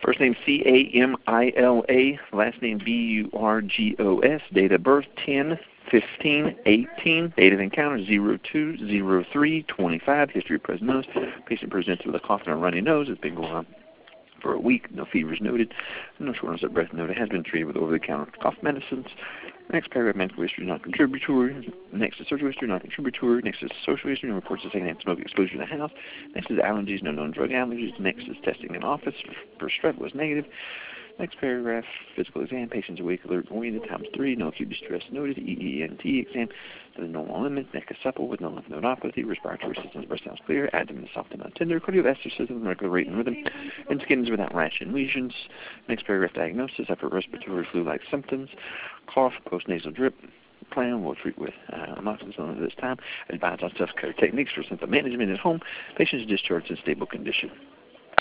First name Camila, last name Burgos, date of birth 10/15/18, date of encounter 02/03/25, history of present illness. Patient presents with a cough and a runny nose. It's been going on for a week. No fevers noted. No shortness of breath noted. Has been treated with over-the-counter cough medicines. Next paragraph, medical history non-contributory. Next is surgical history non-contributory. Next is social history, no reports of secondhand smoke exposure in the house. Next is allergies, no known drug allergies. Next is testing in office for strep was negative. Next paragraph, physical exam, patient's awake, alert, oriented, times 3, no acute distress noted, EENT exam, to the normal limit, neck is supple with no lymph nodopathy, respiratory system, breast sounds clear, abdomen is soft and not tender, cardiovascular system, regular rate and rhythm, and skin is without rash and lesions. Next paragraph, diagnosis, upper respiratory flu-like symptoms, cough, post-nasal drip. Plan will treat with amoxicillin at this time. Advise on self-care techniques for symptom management at home. Patient is discharged in stable condition.